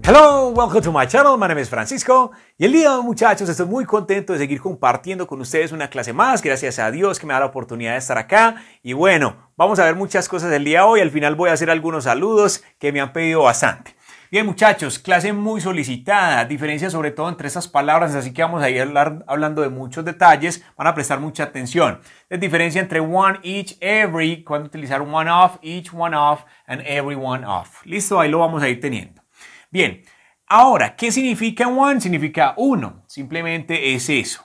Hello, welcome to my channel. My name is Francisco y el día de hoy, muchachos, estoy muy contento de seguir compartiendo con ustedes una clase más. Gracias a Dios que me da la oportunidad de estar acá. Y bueno, vamos a ver muchas cosas el día de hoy. Al final voy a hacer algunos saludos que me han pedido bastante. Bien, muchachos, clase muy solicitada, diferencia sobre todo entre estas palabras, así que vamos a ir hablando de muchos detalles, van a prestar mucha atención. La diferencia entre one, each, every, cuando utilizar one of, each, one of, and every one of. Listo, ahí lo vamos a ir teniendo. Bien, ahora, ¿qué significa one? Significa uno, simplemente es eso.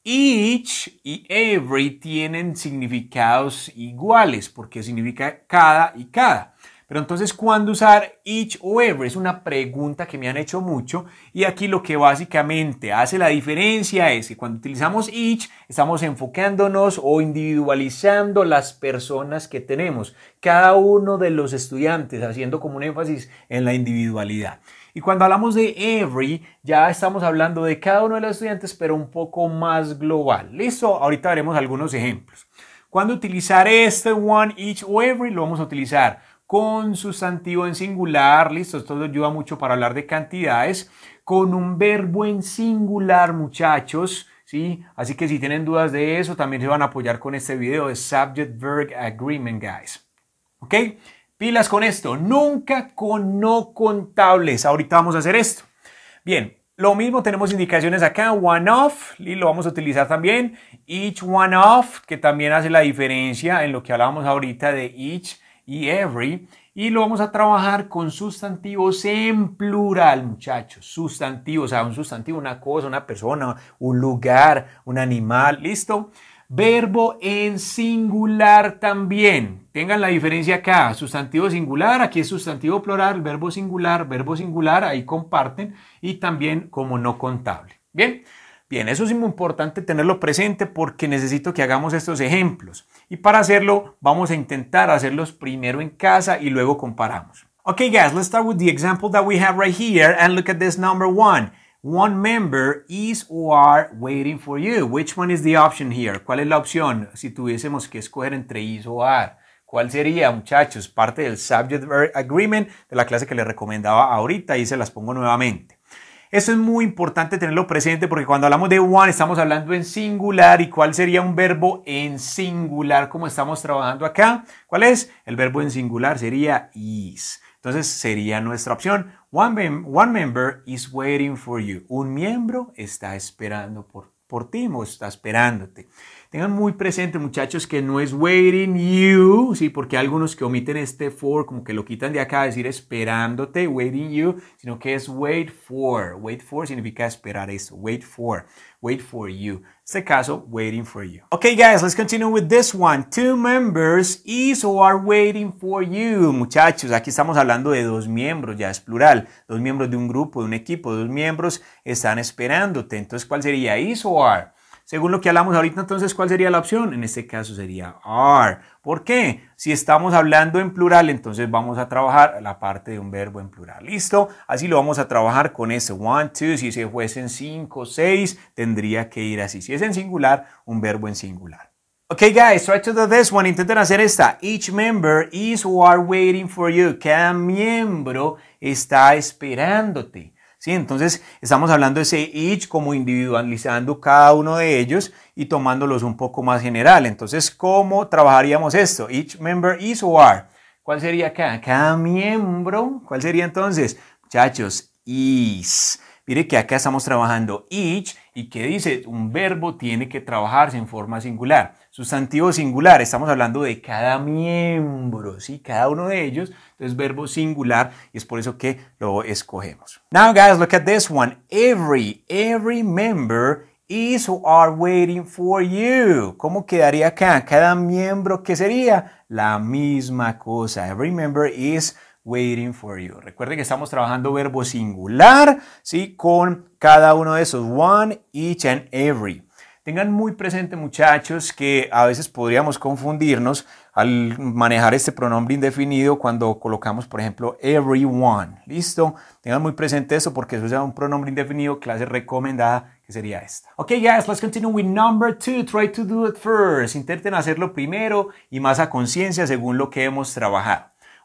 Each y every tienen significados iguales porque significa cada y cada. Pero entonces, ¿cuándo usar each o every? Es una pregunta que me han hecho mucho y aquí lo que básicamente hace la diferencia es que cuando utilizamos each estamos enfocándonos o individualizando las personas que tenemos, cada uno de los estudiantes, haciendo como un énfasis en la individualidad. Y cuando hablamos de every, ya estamos hablando de cada uno de los estudiantes, pero un poco más global. ¿Listo? Ahorita veremos algunos ejemplos. Cuando utilizar este one, each o every, lo vamos a utilizar con sustantivo en singular, listo, esto nos ayuda mucho para hablar de cantidades, con un verbo en singular, muchachos, ¿sí? Así que si tienen dudas de eso, también se van a apoyar con este video de Subject Verb Agreement, guys. ¿Ok? Pilas con esto, nunca con no contables. Ahorita vamos a hacer esto. Bien, lo mismo tenemos indicaciones acá, one of, y lo vamos a utilizar también, each one of, que también hace la diferencia en lo que hablábamos ahorita de each y every, y lo vamos a trabajar con sustantivos en plural, muchachos, sustantivos, o sea, un sustantivo, una cosa, una persona, un lugar, un animal, ¿listo? Verbo en singular también, tengan la diferencia acá, sustantivo singular, aquí es sustantivo plural, verbo singular, ahí comparten, y también como no contable, ¿bien? Bien, eso es muy importante tenerlo presente porque necesito que hagamos estos ejemplos. Y para hacerlo, vamos a intentar hacerlos primero en casa y luego comparamos. Okay, guys, let's start with the example that we have right here and look at this number one. One member is or are waiting for you. Which one is the option here? ¿Cuál es la opción si tuviésemos que escoger entre is o are? ¿Cuál sería, muchachos? Parte del Subject Verb Agreement de la clase que les recomendaba ahorita y se las pongo nuevamente. Eso es muy importante tenerlo presente porque cuando hablamos de one estamos hablando en singular. ¿Y cuál sería un verbo en singular como estamos trabajando acá? ¿Cuál es? El verbo en singular sería is. Entonces sería nuestra opción. One member is waiting for you. Un miembro está esperando por ti o está esperándote. Tengan muy presente, muchachos, que no es waiting you, sí, porque hay algunos que omiten este for, como que lo quitan de acá, decir esperándote, waiting you, sino que es wait for. Wait for significa esperar eso. Wait for you. En este caso, waiting for you. Okay, guys, let's continue with this one. Two members is or are waiting for you. Muchachos, aquí estamos hablando de dos miembros, ya es plural. Dos miembros de un grupo, de un equipo, dos miembros están esperándote. Entonces, ¿cuál sería is o are? Según lo que hablamos ahorita, entonces, ¿cuál sería la opción? En este caso sería are. ¿Por qué? Si estamos hablando en plural, entonces vamos a trabajar la parte de un verbo en plural. ¿Listo? Así lo vamos a trabajar con ese one, two. Si se fuesen 5, 6, tendría que ir así. Si es en singular, un verbo en singular. Okay, guys, try to do this one. Intenten hacer esta. Each member is or are waiting for you. Cada miembro está esperándote. ¿Sí? Entonces estamos hablando de ese each como individualizando cada uno de ellos y tomándolos un poco más general. Entonces, ¿cómo trabajaríamos esto? Each member is or are. ¿Cuál sería acá? Cada miembro. ¿Cuál sería entonces? Muchachos, is. Mire que acá estamos trabajando each y que dice un verbo tiene que trabajarse en forma singular. Sustantivo singular, estamos hablando de cada miembro, ¿sí? Cada uno de ellos, entonces verbo singular y es por eso que lo escogemos. Now guys, look at this one. Every member is or are waiting for you. ¿Cómo quedaría acá? Cada miembro, ¿qué sería? La misma cosa. Every member is waiting for you. Recuerden que estamos trabajando verbo singular, ¿sí? Con cada uno de esos, one, each and every. Tengan muy presente, muchachos, que a veces podríamos confundirnos al manejar este pronombre indefinido cuando colocamos, por ejemplo, everyone. ¿Listo? Tengan muy presente eso porque eso es un pronombre indefinido, clase recomendada, que sería esta. Okay, guys, let's continue with number 2. Try to do it first. Intenten hacerlo primero y más a conciencia según lo que hemos trabajado.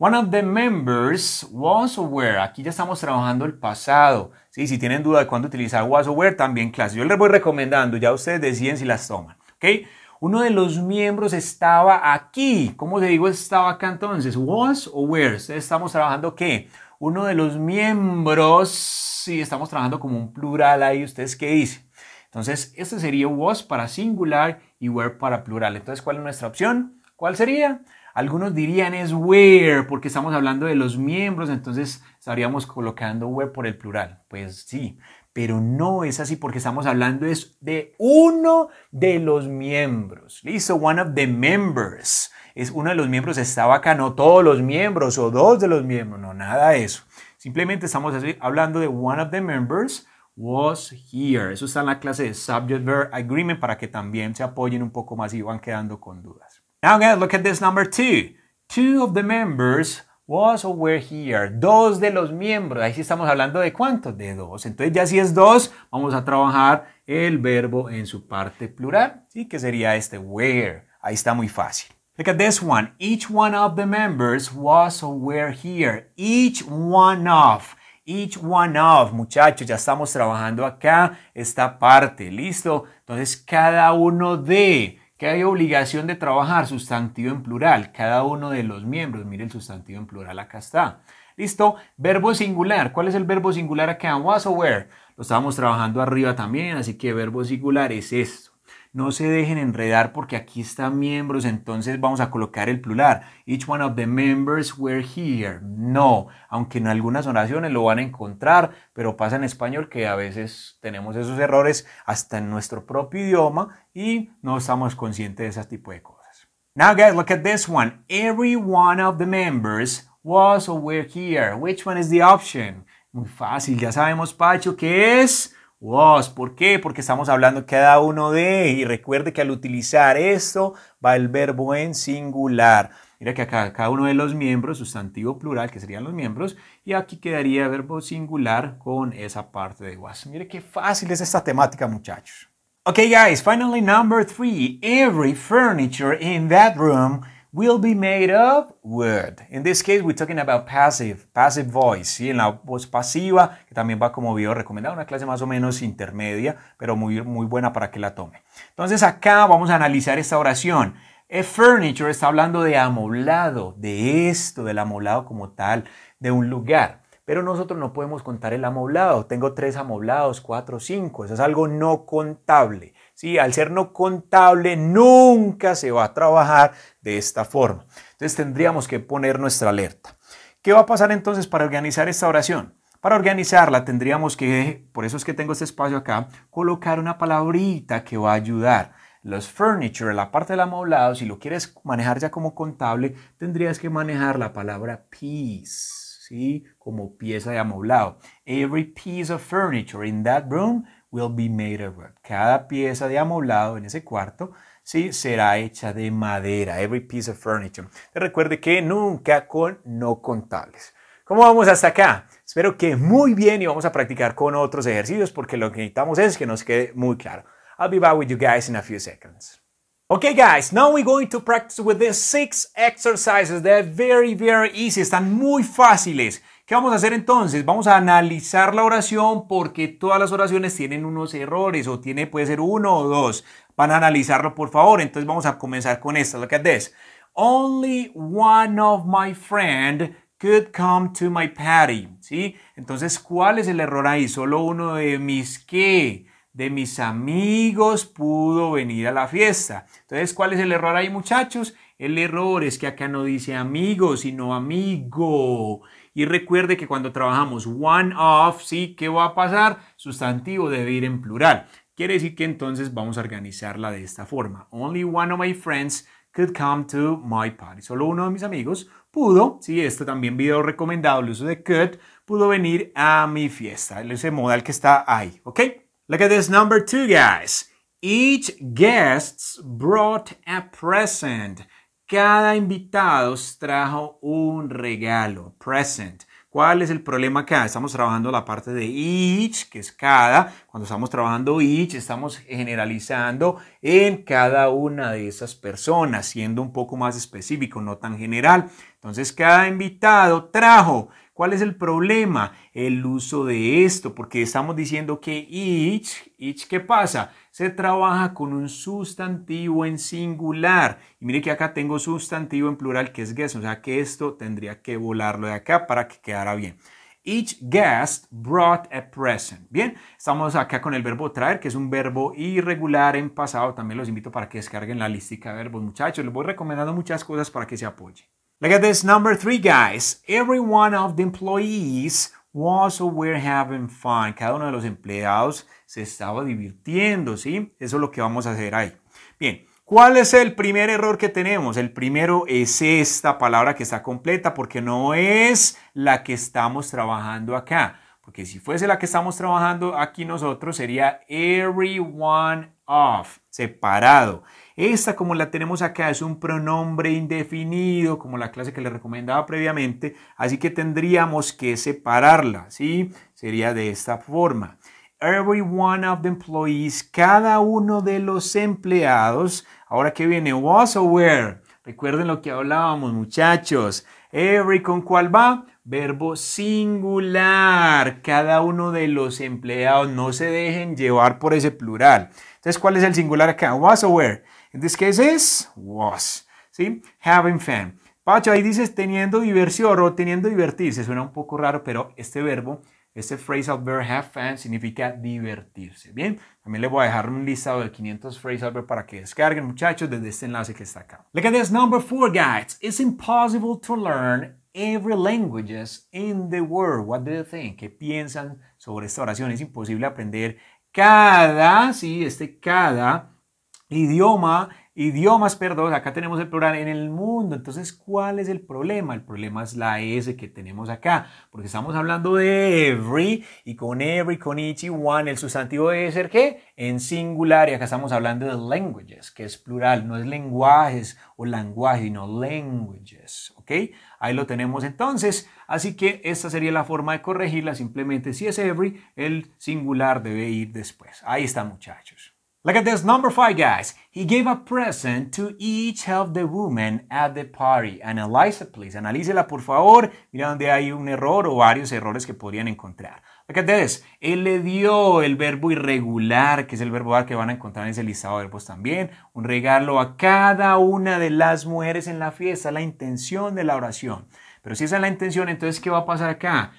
One of the members was or were. Aquí ya estamos trabajando el pasado. ¿Sí? Si tienen duda de cuándo utilizar was or were, también clase. Yo les voy recomendando, ya ustedes deciden si las toman. ¿Ok? Uno de los miembros estaba aquí. ¿Cómo se digo estaba acá entonces? Was o were. Estamos trabajando ¿qué? Uno de los miembros. Sí, estamos trabajando como un plural ahí. ¿Ustedes qué dicen? Entonces, este sería was para singular y were para plural. Entonces, ¿cuál es nuestra opción? ¿Cuál sería? Algunos dirían es were porque estamos hablando de los miembros, entonces estaríamos colocando were por el plural. Pues sí, pero no es así porque estamos hablando es de uno de los miembros. Listo, one of the members. Es uno de los miembros estaba acá, no todos los miembros o dos de los miembros, no, nada de eso. Simplemente estamos hablando de one of the members was here. Eso está en la clase de Subject Verb Agreement para que también se apoyen un poco más y van quedando con dudas. Now guys, look at this number 2. Two of the members was or were here. Dos de los miembros. Ahí sí estamos hablando de ¿cuántos? De dos. Entonces ya si es dos, vamos a trabajar el verbo en su parte plural. ¿Sí? Que sería este were. Ahí está muy fácil. Look at this one. Each one of the members was or were here. Each one of. Each one of, muchachos, ya estamos trabajando acá esta parte, ¿listo? Entonces, cada uno de, ¿qué hay obligación de trabajar? Sustantivo en plural, cada uno de los miembros, mire el sustantivo en plural, acá está. ¿Listo? Verbo singular, ¿cuál es el verbo singular acá? Was or were, lo estábamos trabajando arriba también, así que verbo singular es esto. No se dejen enredar porque aquí están miembros, entonces vamos a colocar el plural. Each one of the members were here. No, aunque en algunas oraciones lo van a encontrar, pero pasa en español que a veces tenemos esos errores hasta en nuestro propio idioma y no estamos conscientes de ese tipo de cosas. Now guys, look at this one. Every one of the members was or were here. Which one is the option? Muy fácil, ya sabemos, Pacho, ¿qué es? Was. ¿Por qué? Porque estamos hablando cada uno de, y recuerde que al utilizar esto va el verbo en singular. Mira que acá cada uno de los miembros, sustantivo plural, que serían los miembros, y aquí quedaría verbo singular con esa parte de was. Mire qué fácil es esta temática, muchachos. Okay guys, finally number 3. Every furniture in that room will be made of wood. In this case, we're talking about passive voice, ¿sí? En la voz pasiva, que también va como video recomendado, una clase más o menos intermedia, pero muy buena para que la tome. Entonces acá vamos a analizar esta oración. A furniture está hablando de amoblado, de esto, del amoblado como tal, de un lugar. Pero nosotros no podemos contar el amoblado. Tengo 3 amoblados, 4, 5. Eso es algo no contable. Sí, al ser no contable, nunca se va a trabajar de esta forma. Entonces tendríamos que poner nuestra alerta. ¿Qué va a pasar entonces para organizar esta oración? Para organizarla tendríamos que, por eso es que tengo este espacio acá, colocar una palabrita que va a ayudar. Los furniture, la parte del amoblado, si lo quieres manejar ya como contable, tendrías que manejar la palabra piece. ¿Sí? Como pieza de amoblado. Every piece of furniture in that room will be made of wood. Cada pieza de amoblado en ese cuarto, ¿sí? Será hecha de madera. Every piece of furniture. Recuerde que nunca con no contables. ¿Cómo vamos hasta acá? Espero que muy bien y vamos a practicar con otros ejercicios porque lo que necesitamos es que nos quede muy claro. I'll be back with you guys in a few seconds. Okay guys, now we're going to practice with these 6 exercises. They're very easy, están muy fáciles. ¿Qué vamos a hacer entonces? Vamos a analizar la oración porque todas las oraciones tienen unos errores o puede ser 1 o 2. Van a analizarlo por favor, entonces vamos a comenzar con esta. Look at this. Only one of my friend could come to my party. ¿Sí? Entonces, ¿cuál es el error ahí? Solo uno de mis ¿qué? De mis amigos pudo venir a la fiesta. Entonces, ¿cuál es el error ahí, muchachos? El error es que acá no dice amigo, sino amigo. Y recuerde que cuando trabajamos one of, ¿sí? ¿Qué va a pasar? Sustantivo debe ir en plural. Quiere decir que entonces vamos a organizarla de esta forma. Only one of my friends could come to my party. Solo uno de mis amigos pudo, sí, este también video recomendado, el uso de could, pudo venir a mi fiesta. Ese modal que está ahí, ¿ok? Look at this number 2, guys. Each guest brought a present. Cada invitado trajo un regalo, present. ¿Cuál es el problema acá? Estamos trabajando la parte de each, que es cada. Cuando estamos trabajando each, estamos generalizando en cada una de esas personas, siendo un poco más específico, no tan general. Entonces cada invitado trajo. ¿Cuál es el problema? El uso de esto, porque estamos diciendo que each, ¿qué pasa? Se trabaja con un sustantivo en singular. Y mire que acá tengo sustantivo en plural que es guest, o sea que esto tendría que volarlo de acá para que quedara bien. Each guest brought a present. Bien, estamos acá con el verbo traer, que es un verbo irregular en pasado. También los invito para que descarguen la listica de verbos, muchachos. Les voy recomendando muchas cosas para que se apoyen. Look at this, number 3, guys. Every one of the employees was or were having fun. Cada uno de los empleados se estaba divirtiendo, ¿sí? Eso es lo que vamos a hacer ahí. Bien, ¿cuál es el primer error que tenemos? El primero es esta palabra que está completa porque no es la que estamos trabajando acá. Porque si fuese la que estamos trabajando aquí nosotros sería every one of, separado. Esta, como la tenemos acá, es un pronombre indefinido, como la clase que les recomendaba previamente, así que tendríamos que separarla, ¿sí? Sería de esta forma. Every one of the employees, cada uno de los empleados. Ahora que viene, was or were. Recuerden lo que hablábamos, muchachos. Every, ¿con cuál va? Verbo singular. Cada uno de los empleados, no se dejen llevar por ese plural. Entonces, ¿cuál es el singular acá? Was or were. In this case is was. ¿Sí? Having fun. Pacho, ahí dices teniendo diversión o teniendo divertirse. Suena un poco raro, pero este verbo, este phrasal verb have fun significa divertirse. Bien, también les voy a dejar un listado de 500 phrasal verb para que descarguen, muchachos, desde este enlace que está acá. Look at this, number 4, guys. It's impossible to learn every languages in the world. What do you think? ¿Qué piensan sobre esta oración? Es imposible aprender cada, sí, cada idiomas, perdón, acá tenemos el plural en el mundo. Entonces, ¿cuál es el problema? El problema es la S que tenemos acá, porque estamos hablando de every, y con every, con each y one, el sustantivo debe ser ¿qué? En singular, y acá estamos hablando de languages, que es plural, no es lenguajes o languaje, sino languages, ¿ok? Ahí lo tenemos entonces, así que esta sería la forma de corregirla, simplemente si es every, el singular debe ir después. Ahí está, muchachos. Look at this, number 5, guys. He gave a present to each of the women at the party. Analyze it, please. Analícela, por favor. Mira donde hay un error o varios errores que podrían encontrar. Look at this. Él le dio el verbo irregular, que es el verbo que van a encontrar en ese listado de verbos también. Un regalo a cada una de las mujeres en la fiesta. La intención de la oración. Pero si esa es la intención, entonces, ¿qué va a pasar acá?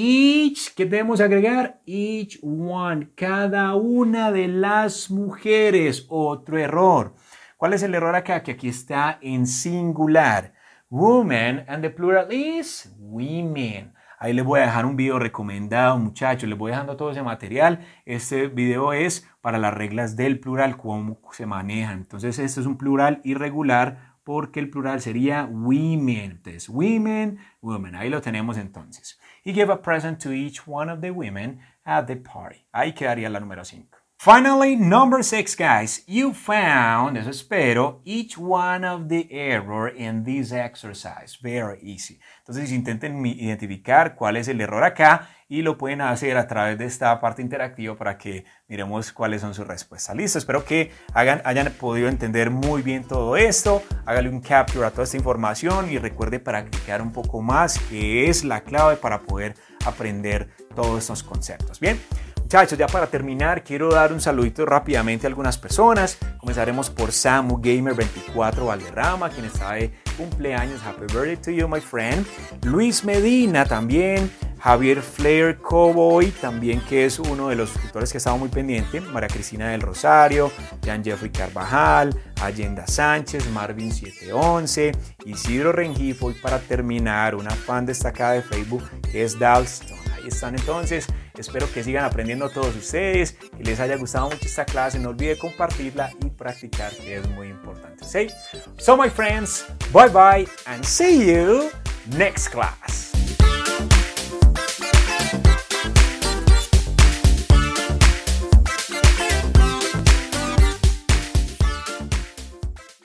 Each, ¿qué debemos agregar? Each one, cada una de las mujeres. Otro error. ¿Cuál es el error acá? Que aquí está en singular. Woman, and the plural is women. Ahí les voy a dejar un video recomendado, muchachos. Les voy dejando todo ese material. Este video es para las reglas del plural, cómo se manejan. Entonces, este es un plural irregular porque el plural sería women. Entonces, women, women. Ahí lo tenemos entonces. He gave a present to each one of the women at the party. Ahí quedaría la número 5. Finally, number 6, guys. You found, eso espero, each one of the error in this exercise. Very easy. Entonces, intenten identificar cuál es el error acá y lo pueden hacer a través de esta parte interactiva para que miremos cuáles son sus respuestas. Listo, espero que hayan podido entender muy bien todo esto. Hágale un capture a toda esta información y recuerde practicar un poco más, que es la clave para poder aprender todos estos conceptos. Bien. Muchachos, ya para terminar, quiero dar un saludito rápidamente a algunas personas. Comenzaremos por Samu Gamer 24 Valderrama, quien está de cumpleaños. Happy birthday to you, my friend. Luis Medina también. Javier Flair Cowboy, también que es uno de los suscriptores que estaba muy pendiente. María Cristina del Rosario, Jan Jeffrey Carvajal, Allenda Sánchez, Marvin 711, Isidro Rengifo y para terminar, una fan destacada de Facebook que es Dalston. Ahí están entonces. Espero que sigan aprendiendo todos ustedes, que les haya gustado mucho esta clase. No olviden compartirla y practicar, que es muy importante. ¿Sí? So, my friends, bye bye and see you next class.